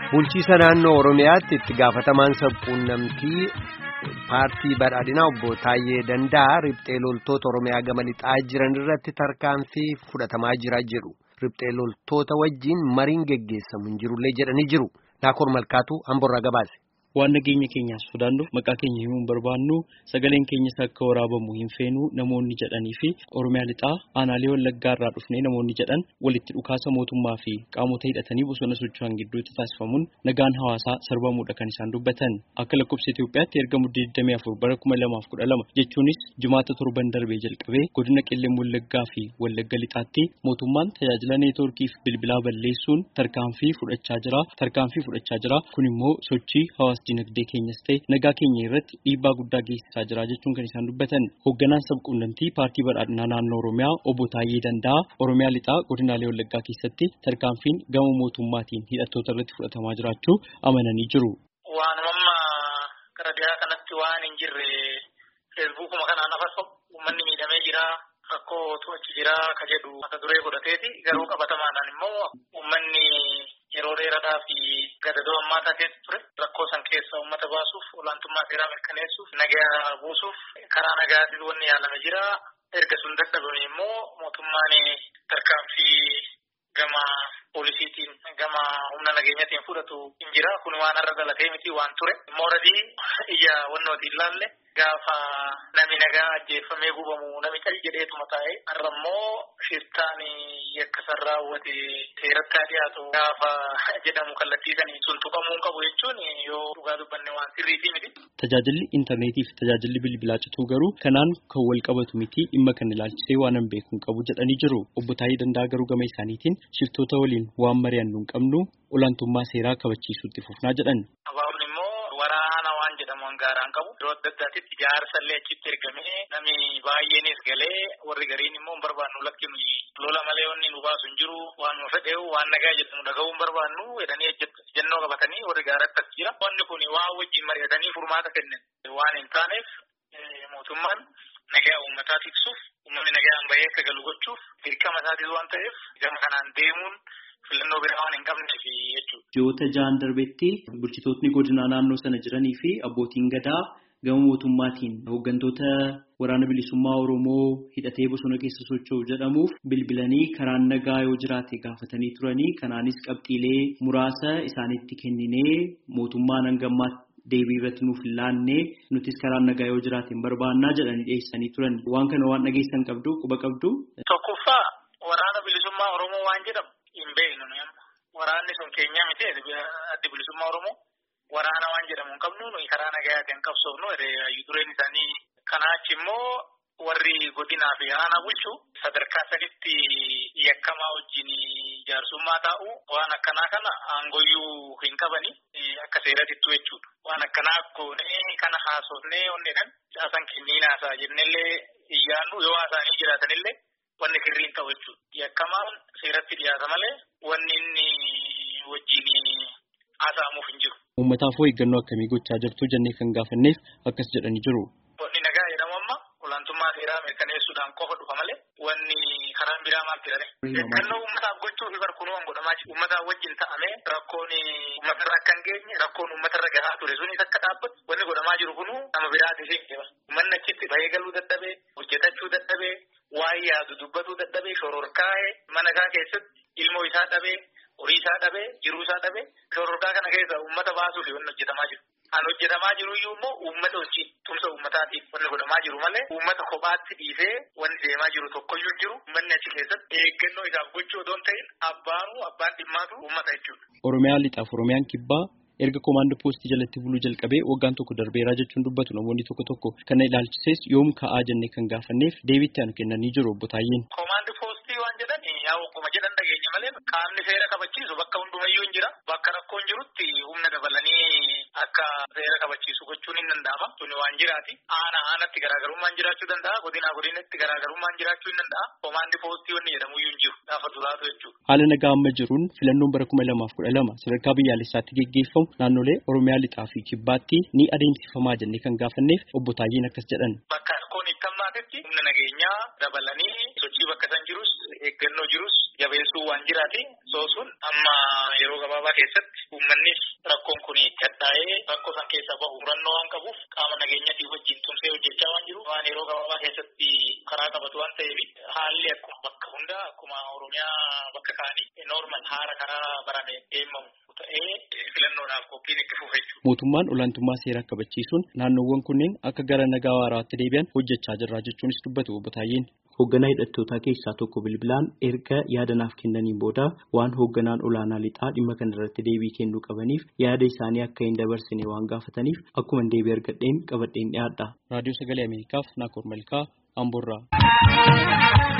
Bulchiisa naannoo Oromiyaatti itti gaafatamaan sabquunnamtii paartii badhaadhinaa obbo Taayyee Danda'a riphxee loltoota Oromiyaa gama lixaa jiran irratti tarkaanfii fudhatamaa jira jedhu. Riphxee loltoota wajjin mariin geggeessamu hin jirullee jedhanii jiru. Naakoor Malkaatu Amborraa gabaase. Waan nageenya keenyaas sodaannu maqaa keenya himuun barbaannu sagaleen keenyas akka waraabamu hin feenu namoonni jedhanii fi Oromiyaa lixaa aanaalee Wallaggaa irraa dhufnee namoonni jedhan walitti dhukaasa mootummaa fi qaamota hidhatanii bosona socho'an gidduutti taasifamuun nagaan hawaasaa sarbamuudha kan isaan dubbatan. Akka lakkoofsa Itoophiyaatti erga muddee 24 bara 2012 jechuunis Jimaata torban darbee jalqabee godina Qellem Wallaggaa fi Wallagga lixaatti mootummaan tajaajila neetwoorkii fi bilbilaa balleessuun tarkaanfii fudhachaa jira. Kun immoo sochii dinagdee keenyas ta'e nagaa keenya irratti dhiibbaa guddaa geessisaa jira jechuun kan isaan dubbatan. Hoogganaan sabquunnamtii paartii badhaadhinaa naannoo Oromiyaa obbo Taayyee Danda'a Oromiyaa lixaa godinaalee Wallaggaa keessatti tarkaanfiin gama mootummaatiin hidhattoota irratti fudhatamaa jiraachuu amananii jiru. Waanuma gara dhiyaa kanatti waan hin jirre feesbuukuma kanaan afarfam uummanni miidhamee jira rakkoo to'achi jira ka jedhu mata duree godhateeti garuu qabatamaadhaan immoo uummanni yeroo dheeraadhaa fi gadadoo hammaataa keessa ture rakkoo san keessa uummata baasuuf olaantummaa seeraa mirkaneessuuf nagaa buusuuf karaa nagaatiin wanni yaalame jira. Erga sun dadhabame immoo mootummaan tarkaanfii gama poolisiitiin gama humna nageenyatiin fudhatu hin jira. Kun waan irra dhalatee miti waan ture. Mooradii ija wannootiin ilaalle gaafa nami nagaa ajjeeffamee gubamu nami cali jedheetuma taa'e har'ammoo shiftaan yakka san raawwate seeratti dhiyaatu gaafa jedhamu kallattiisanii sun tuqamuu qabu jechuun yoo dhugaa dubbanne waan sirriitii miti. Tajaajilli intarneetii fi tajaajilli bilbilaa cituu garuu kanaan kan wal qabatu miti dhimma kan ilaalchisee waan hin beekne qabu jedhanii jiru. Obbo Taayyee Danda'a garuu gama isaaniitiin shiftoota waliin waan mari'annu hin qabnu olaantummaa seeraa kabachiisuutti fufnaa jedhan. Abaabni immoo waraana waan jedhamu hangaaraan qabu yeroo adda addaatitti ijaarsallee achitti ergamee namni baay'eenis galee warri gariin immoo hin barbaannu lakkinu lola malee wanni nu baasu hin jiru waanuma fedheewu waan nagaa jedhamu dhaga'uu hin barbaannu jedhanii ejjennoo qabatanii warri gaaratti as jira. Wanni kun waan wajjin mari'atanii furmaata kennan waan hin taaneef mootummaan nagaa uummataa tiksuuf uummanni nagaan bahee akka galu gochuuf dirqama isaatis waan ta'eef gama kanaan deemuun filannoo biraa waan hin qabneef jechuudha. Ji'oota ja'an darbetti bulchitootni godinaa naannoo sana jiranii fi abbootiin gadaa gama mootummaatiin hooggantoota waraana bilisummaa Oromoo hidhatee bosona keessa socho'u jedhamuuf bilbilanii karaan nagaa yoo jiraate gaafatanii turanii kanaanis qabxiilee muraasa isaanitti kenninee mootummaan hangammaatti deebii irratti nuuf laannee nutis karaan nagaa yoo jiraate hin barbaannaa jedhanii dhiyeessanii turan. Waan kana waan dhageessan qabdu quba qabdu. Tokkoffaa waraana bilisummaa Oromoo waan jedhamu hin beeknu. Waraanni sun keenya miti addi bilisummaa Oromoo waraana waan jedhamu hin qabnu nuyi karaa nagayaatiin qabsoofnu dureen isaanii kanaa achi immoo warri godinaa fi aanaa bulchu sadarkaa saditti yakkamaa wajjin jaarsummaa taa'u waan akkanaa kana aangoyyuu hin qabani akka seeratittu jechuudha. Waan akkanaa goonee kana haasofnee onnedhan caasan kenniin haasaa jennellee iyyaannu yoo haasaanii jiraatanillee wanni kirriin ta'u jechuudha. Yakkamaan seeratti dhiyaata malee wanni inni wajjin haasa'amuuf hin jiru. Uummataaf eeggannoo akkamii gochaa jirtu jennee kan gaafanneef akkas jedhanii jiru. Wanni nagaa jedhamu amma olaantummaa seeraa mirkaneessuudhaan qofa dhufa malee wanni karaan biraa maal jedhame. Eeggannoo uummataaf gochuu fi barkunuun godhamaa jiru. Uummataa wajjin ta'amee rakkoon uummatarra akka hin geenye rakkoon uummatarra gahaa ture sunis akka dhaabbatu wanni godhamaa jiru kunuu nama biraatiif hin jira. Uummanni achitti bahee galuu dadhabee hojjetachuu dadhabee waan yaadu dubbatuu dadhabee shororkaa'ee mana isaa keessatti ilmoo isaa dhabee horii isaa dhabee jiruu isaa dhabee shororkaa kana keessa uummata baasuuf wanni hojjetamaa jiru. Kan hojjetamaa jiru iyyuu immoo uummata wajjin tumsa uummataatiif wanni godhamaa jiru malee uummata kophaatti dhiisee wanni deemaa jiru tokkoyyuu jiru uummanni achi keessatti eeggannoo isaaf gochuu odoo hin ta'in abbaan dhimmaatu uummata jechuudha. Oromiyaa lixaaf Oromiyaan kibbaa erga koomaandoo poostii jalatti buluu jalqabee waggaan tokko darbeeraa jechuun dubbatu namoonni tokko kana ilaalchisees yoom ka'aa jennee kan gaafanneef deebiitti aanu kennanii jiru obbo Taayyeen. Koomaandoo poostii waan jedhan yaa ogguma jedhan dhageenya malee qaamni seera kabachiisu bakka hundumayyuu hin jira. Bakka rakkoon jirutti humna dabalanii akka seera kabachiisu gochuun hin danda'ama. Tuni waan jiraati. Aanatti garaagarummaan jiraachuu danda'a. Godinatti garaagarummaan jiraachuu hin danda'a. Koomaandoo poostii wanni jedhamuyyuu hin jiru. Gaafa duraatu jechuudha. Haala nagaa amma jiruun filannoon bara 2012 sadarkaa biyyaalessaatti geggeeffamu naannolee Oromiyaa lixaa fi kibbaatti ni adeemsifamaa jennee kan gaafanneef obbo Taayyeen akkas jedhan. Bakka rakkoon itti qabaatetti humna nageenyaa dabalanii sochii bakka san jirus eeggannoo jirus jabeessuu waan jiraati. Sun amma yeroo gabaabaa keessatti uummannis rakkoon kun gaddaa'ee rakkoo san keessaa bahu murannoo waan qabuuf qaama nageenyaatii wajjin tumsee hojjechaa waan jiru waan yeroo gabaabaa keessatti karaa qabatu waan ta'eef haalli akkuma bakka hundaa akkuma Oromiyaa bakka kaanii noormal haara karaa barame deemamu ta'ee filannoodhaaf qophiin itti fufee jiru. Mootummaan olaantummaa seeraa kabachiisuun naannoowwan kunneen akka gara nagaa waaraatti deebi'an hojjechaa jirra jechuunis dubbatu obbo Taayyeen. Hoogganaa hidhattootaa keessaa tokko bilbilaan erga yaadanaaf kennaniin booda waan hoogganaan olaanaa lixaa dhimma kana irratti deebii kennuu qabaniif yaada isaanii akka hin dabarsine waan gaafataniif akkuma deebii argadheen qabadheen dhiyaadha. Raadiyoo Sagalee Ameerikaaf Naakoor Malkaa Amboorraa.